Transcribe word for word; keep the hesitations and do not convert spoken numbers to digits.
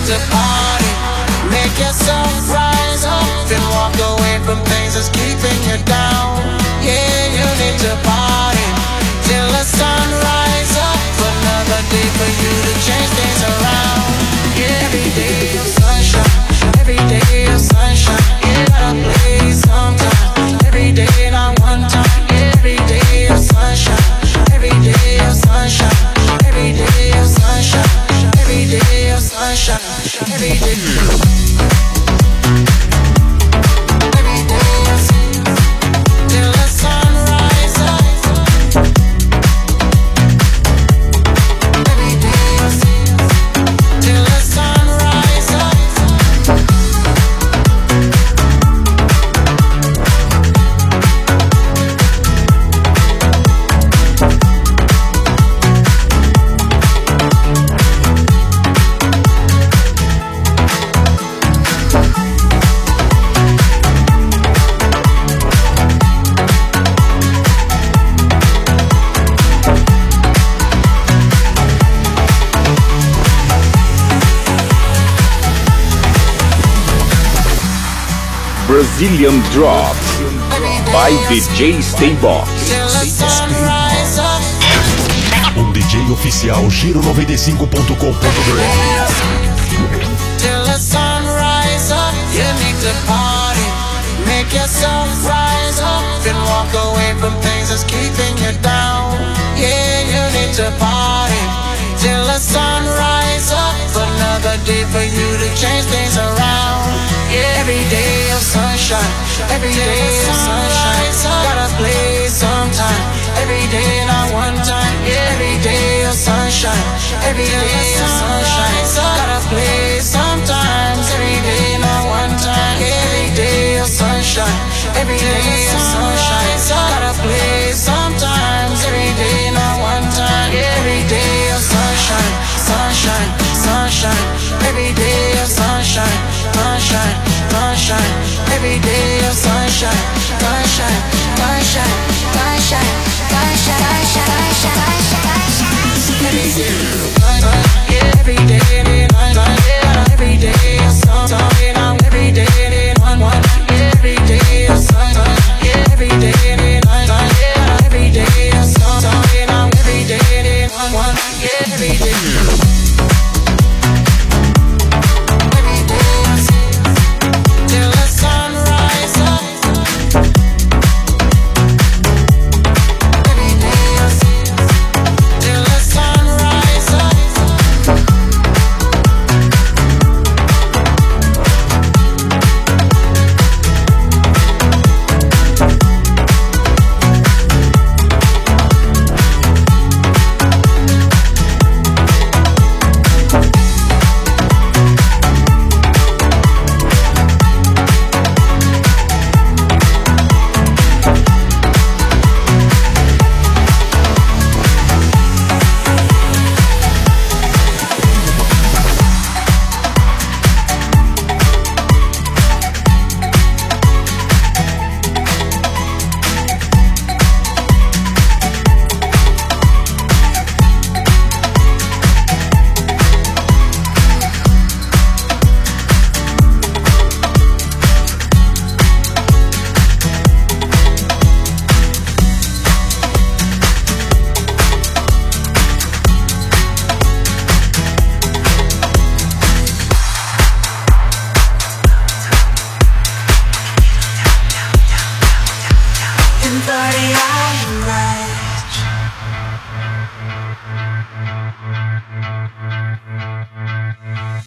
to party. Make yourself rise up and walk away from things that's keeping you down. Yeah, you need to party till the sun rise up. Another day for you to change things around. Yeah, every day of sunshine, every day of sunshine. You gotta play sometime. Every day, not one time. Every day of sunshine, every day of sunshine. Every day of sunshine, every day of sunshine. Every day. Brazilian Drop by D J Staybox. Um D J oficial Giro noventa e cinco ponto com ponto br. Till the sun rise up, you need to party. Make yourself rise up and walk away from things that's keeping you down. Yeah, you need to party till the sun rise up. Another day for you to change things around. Yeah, every day of sunshine, every day of sunshine. Gotta play sometime. Every day, not one time. Yeah, every day of sunshine, every day of sunshine. Gotta play sometimes. Every day, not one time. Every day of sunshine, every day of sunshine. Gotta play sometimes. Every day, not one time. Every day of sunshine, sunshine, sunshine. Every day of sunshine, sunshine, sunshine. Every day of sunshine, sunshine, sunshine, sunshine, sunshine, sunshine, sunshine. Every day, every day, every day of sunshine. Every day, one, one. Every day of sunshine. Every day, every day of sunshine. Every day, one, one. Every day. Right.